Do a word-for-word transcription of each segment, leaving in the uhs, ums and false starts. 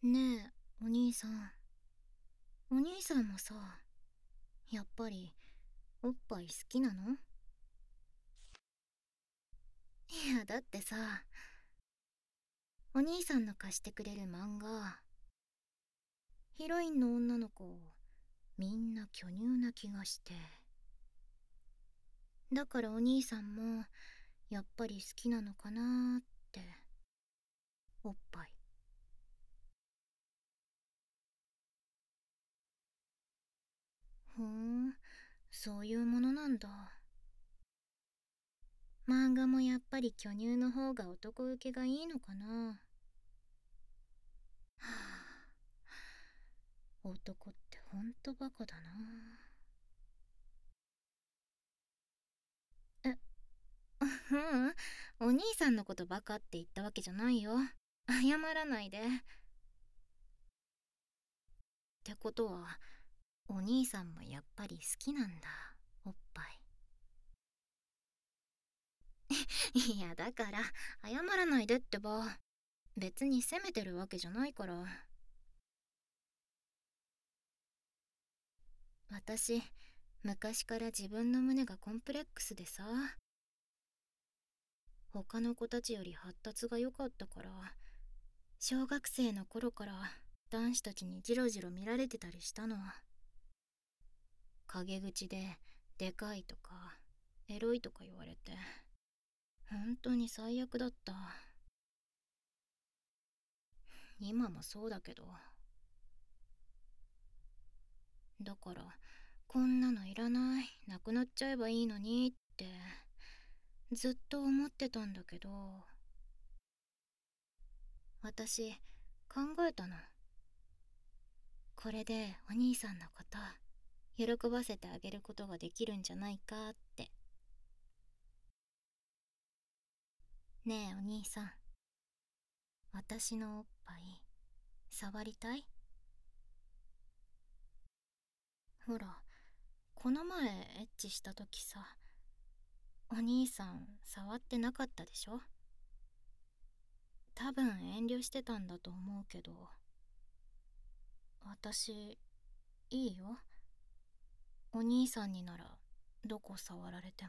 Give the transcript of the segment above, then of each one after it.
ねえ、お兄さん。お兄さんもさ、やっぱり、おっぱい好きなの？いや、だってさ、お兄さんの貸してくれる漫画、ヒロインの女の子、みんな巨乳な気がして。だからお兄さんも、やっぱり好きなのかなーって、おっぱい。ふーん、そういうものなんだ。漫画もやっぱり巨乳の方が男受けがいいのかな。はあ、男ってほんとバカだな。え、ううん、お兄さんのことバカって言ったわけじゃないよ。謝らないで。ってことは、お兄さんもやっぱり好きなんだ、おっぱい。いや、だから、謝らないでってば。別に責めてるわけじゃないから。私、昔から自分の胸がコンプレックスでさ、他の子たちより発達が良かったから、小学生の頃から男子たちにジロジロ見られてたりしたの。陰口ででかいとかエロいとか言われて、本当に最悪だった。今もそうだけど。だからこんなのいらない、なくなっちゃえばいいのにってずっと思ってたんだけど、私考えたの。これでお兄さんのこと喜ばせてあげることができるんじゃないかって。ねえお兄さん、私のおっぱい触りたい？ほら、この前エッチした時さ、お兄さん触ってなかったでしょ？多分遠慮してたんだと思うけど、私いいよ。お兄さんにならどこ触られても。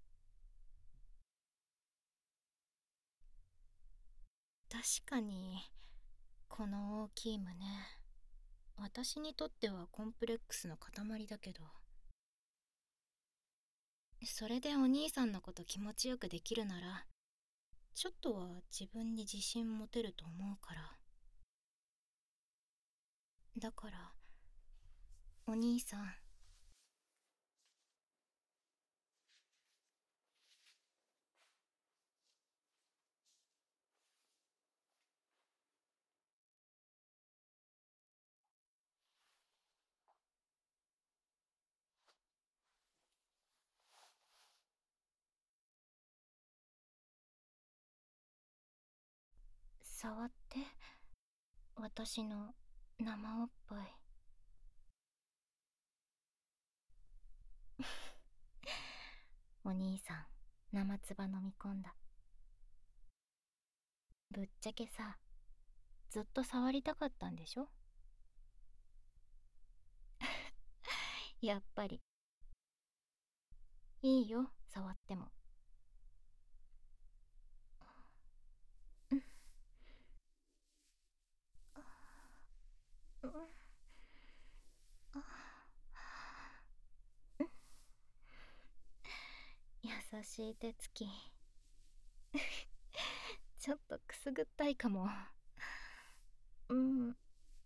確かにこの大きい胸、私にとってはコンプレックスの塊だけど、それでお兄さんのこと気持ちよくできるなら、ちょっとは自分に自信持てると思うから。だからお兄さん。触って、私の生おっぱい。お兄さん、生唾飲み込んだ。ぶっちゃけさ、ずっと触りたかったんでしょ？やっぱりいいよ、触っても。うん、うん、優しい手つき。ちょっとくすぐったいかも。うん、うん、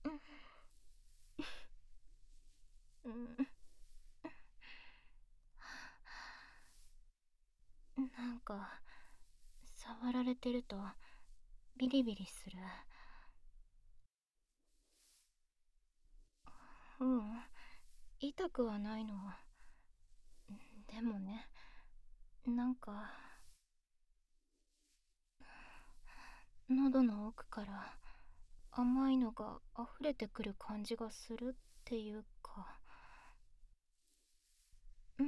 うん。なんか触られてるとビリビリする。うん、痛くはないの。でもね、なんか喉の奥から甘いのが溢れてくる感じがするっていうか。うん、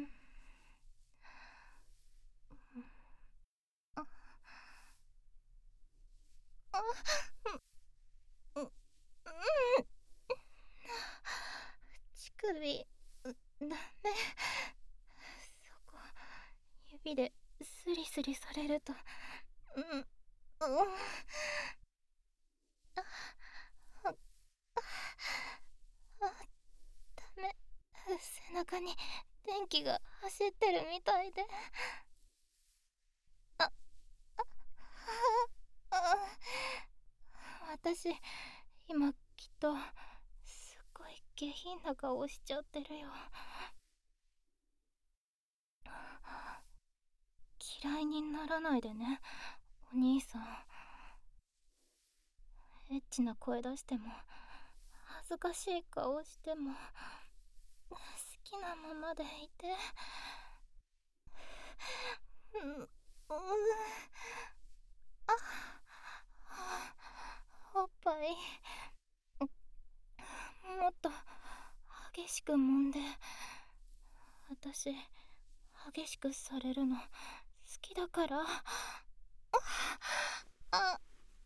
あ、あ、うん、うん、 そこ指でスリスリされると、うんうん、あああ、ダメ。背中に電気が走ってるみたいで。あああ、私今きっとすっごい下品な顔しちゃってるよ。嫌いにならないでね、お兄さん。エッチな声出しても、恥ずかしい顔しても、好きなままでいて。うん、うん、あ、おっぱいもっと激しく揉んで。私激しくされるの好きだから。ああ、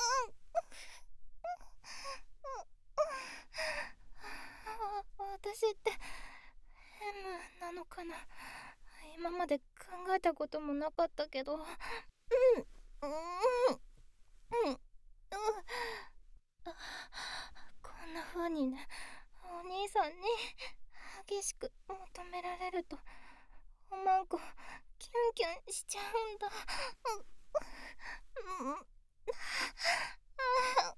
私って変なのかな。今まで考えたこともなかったけど。うんうんうんうん、こんな風にね、お兄さんに激しく求められると、おまんこキュンキュンしちゃうんだ。うんうん、ああ、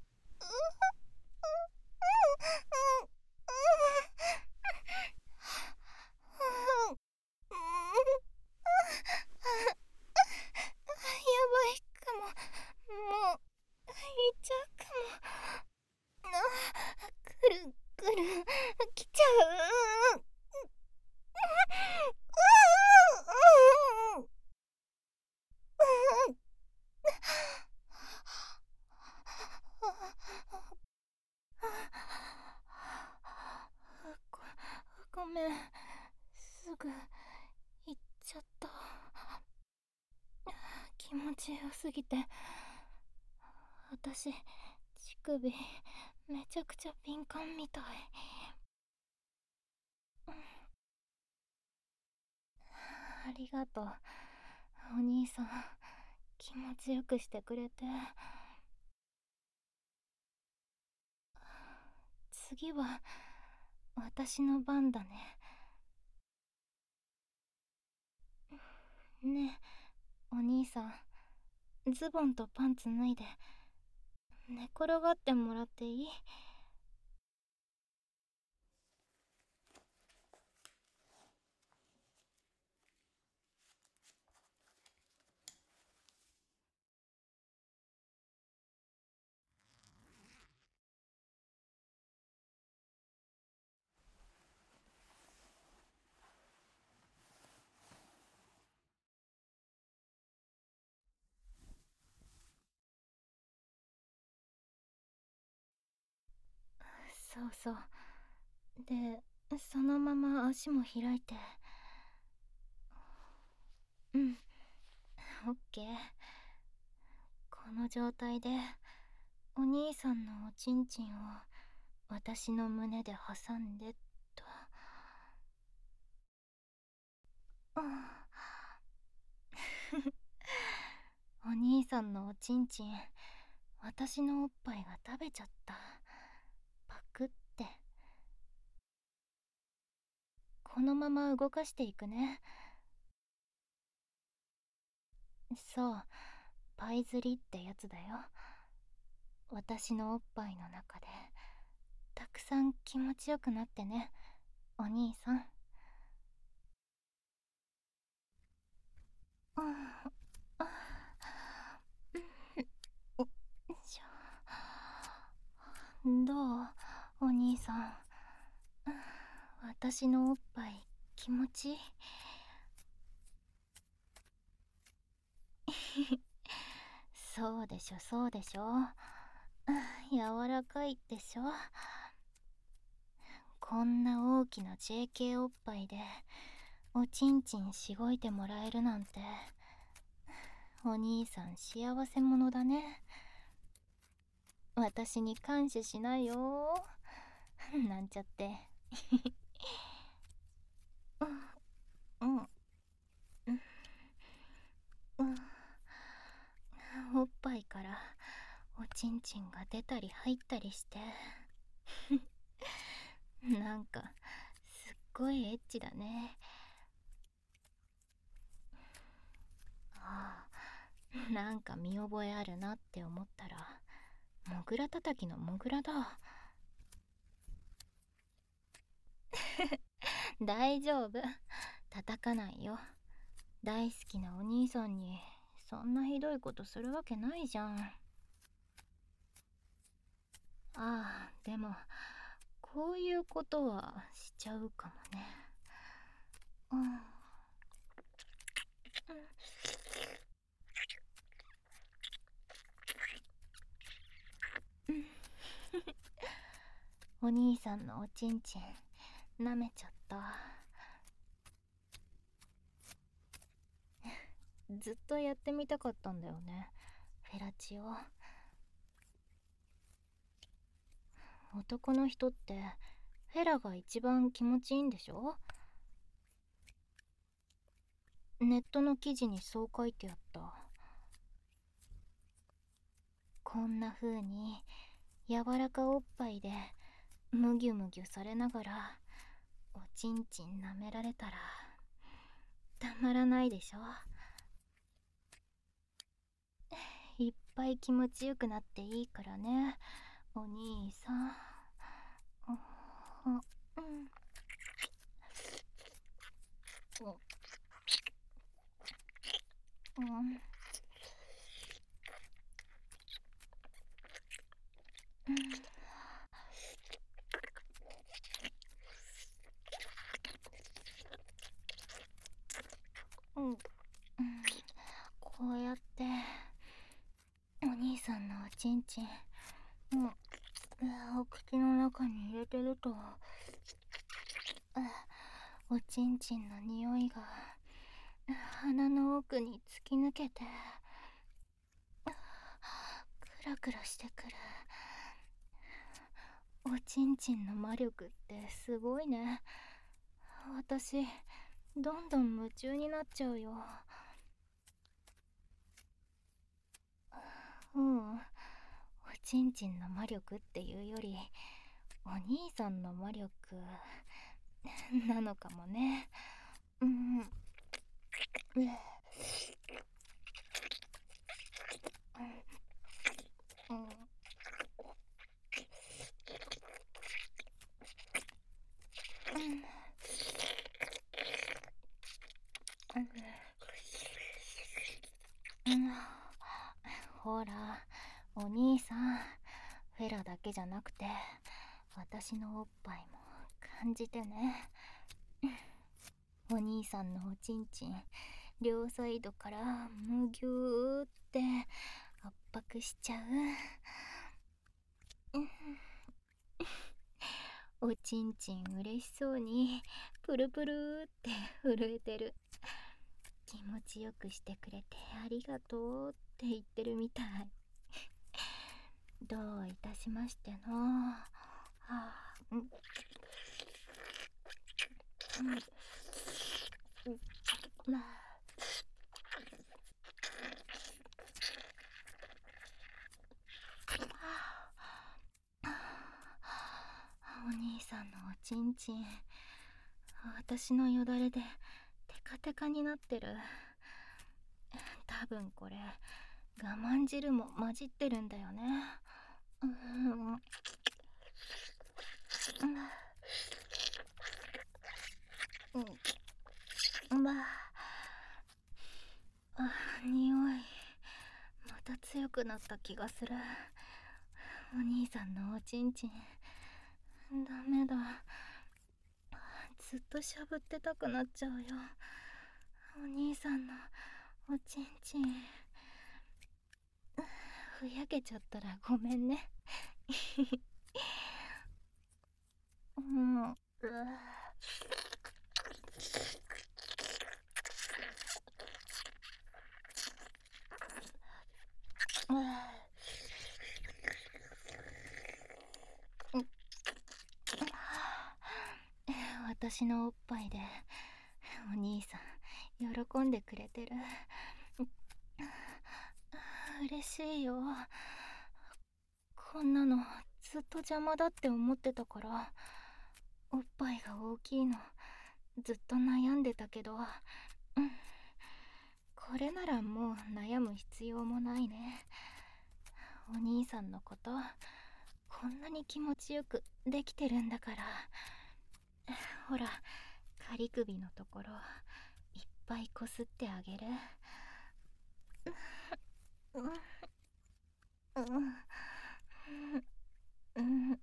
やばいかも。もう行っちゃうかも。あ、くるくる来ちゃう。ご、ごめん、すぐ行っちゃった。気持ちよすぎて、私乳首めちゃくちゃ敏感みたい。ありがとう、お兄さん。気持ちよくしてくれて。次は私の番だね。ねえ、お兄さん、ズボンとパンツ脱いで寝転がってもらっていい？そうそう。で、そのまま足も開いて。うん、オッケー。この状態でお兄さんのおちんちんを私の胸で挟んでっと。うん、お兄さんのおちんちん、私のおっぱいが食べちゃった。パクって。このまま動かしていくね。そう、パイ釣りってやつだよ。私のおっぱいの中でたくさん気持ちよくなってね、お兄さん。うん、あ、よいしょ。どう、お兄さん。私のおっぱい気持ちいい？そうでしょ、そうでしょ。柔らかいでしょ。こんな大きな ジェーケー おっぱいでおちんちんしごいてもらえるなんて、お兄さん幸せ者だね。私に感謝しないよなんちゃって。 ちんちんが出たり入ったりしてなんかすっごいエッチだね。ああ、なんか見覚えあるなって思ったらモグラ叩きのモグラだ。大丈夫、叩かないよ。大好きなお兄さんにそんなひどいことするわけないじゃん。ああ、でもこういうことはしちゃうかもね。うん、お兄さんのおちんちん舐めちゃった。ずっとやってみたかったんだよね、フェラチオ。男の人ってフェラが一番気持ちいいんでしょ？ネットの記事にそう書いてあった。こんな風に柔らかおっぱいでむぎゅむぎゅされながらおちんちん舐められたらたまらないでしょ。いっぱい気持ちよくなっていいからね、お兄さん。うん、うん、うん、うん、こうやってお兄さんのおちんちん、うん、お口の中に入れてると、おちんちんの匂いが鼻の奥に突き抜けてクラクラしてくる。おちんちんの魔力ってすごいね。私どんどん夢中になっちゃうよ。うん、おちんちんの魔力っていうよりお兄さんの魔力なのかもね。うん、うん、うん、うん、ほらお兄さん、フェラだけじゃなくて私のおっぱいも感じてね。お兄さんのおちんちん両サイドからむぎゅーって圧迫しちゃう。おちんちん嬉しそうにプルプルーって震えてる。気持ちよくしてくれてありがとうって言ってるみたい。どういたしましての。はあ、うん、うん、うん、まあ、お兄さんのおちんちん私のよだれでテカテカになってる。多分これ我慢汁も混じってるんだよね。うん、うん、うん、まあ、あ、匂いまた強くなった気がする。お兄さんのおちんちんダメだ、ずっとしゃぶってたくなっちゃうよ。お兄さんのおちんちんふやけちゃったらごめんね。うん、う私のおっぱいでお兄さん喜んでくれてる。嬉しいよ。 こんなのずっと邪魔だって思ってたから、おっぱいが大きいのずっと悩んでたけど、うん、これならもう悩む必要もないね。お兄さんのことこんなに気持ちよくできてるんだから。ほら、仮首のところいっぱいこすってあげる。うんうんうん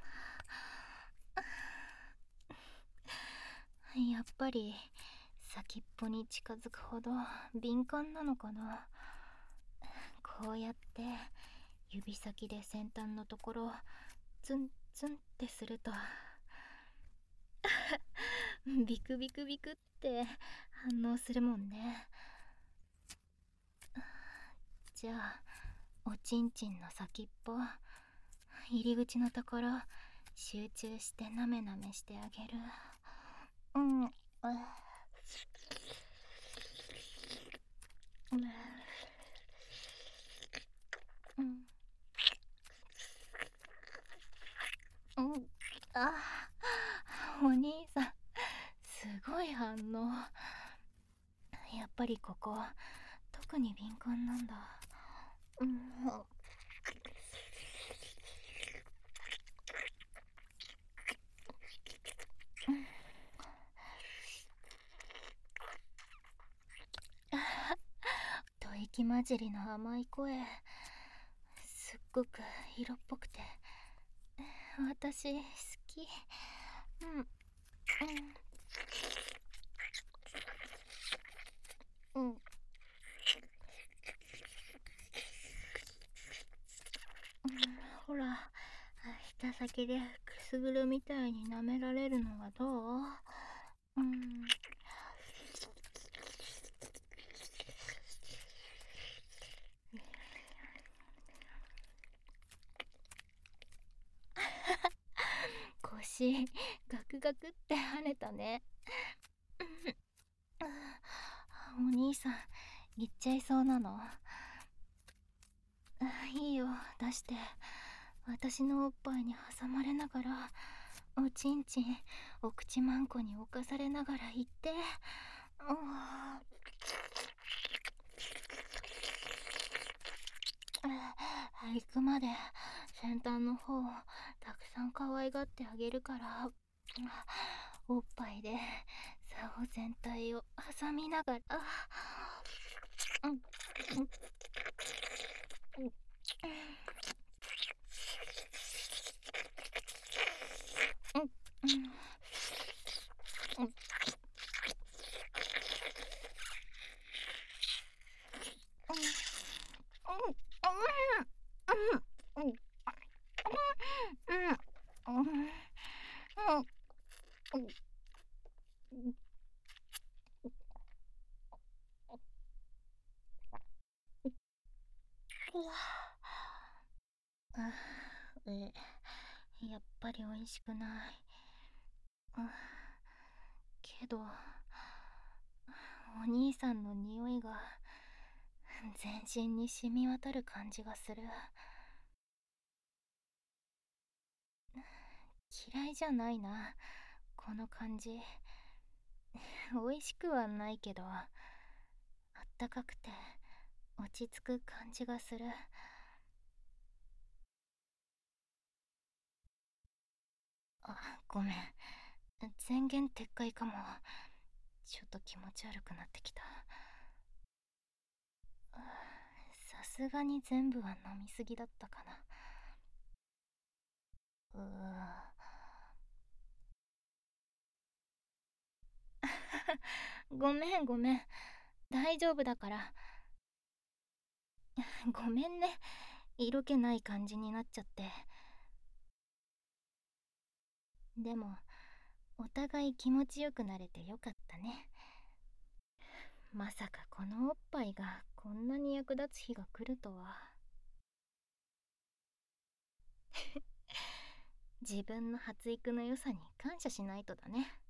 やっぱり先っぽに近づくほど敏感なのかな。こうやって指先で先端のところツンツンってするとビクビクビクって反応するもんね。じゃあおちんちんの先っぽ入り口のところ集中してなめなめしてあげる。うんうんうん、あ、お兄さんすごい反応。やっぱりここ特に敏感なんだ。うん、吐息混じりの甘い声すっごく色っぽくて私好き。うんうんうんほら、舌先でくすぐるみたいに舐められるのはどう？うん。腰ガクガクって跳ねたね。お兄さん言っちゃいそうなの？いいよ出して。私のおっぱいに挟まれながらおちんちんお口まんこに侵されながら言って。行くまで先端の方をたくさん可愛がってあげるから。おっぱいで竿全体を挟みながら。うんうんうんうんえ、やっぱり美味しくない。けどお兄さんの匂いが全身に染み渡る感じがする。嫌いじゃないなこの感じ。美味しくはないけどあったかくて落ち着く感じがする。あ、ごめん、前言撤回かも。ちょっと気持ち悪くなってきた。さすがに全部は飲みすぎだったかな。うーごめんごめん大丈夫だから。ごめんね色気ない感じになっちゃって。でもお互い気持ちよくなれてよかったね。まさかこのおっぱいがこんなに役立つ日が来るとは。自分の発育の良さに感謝しないとだね。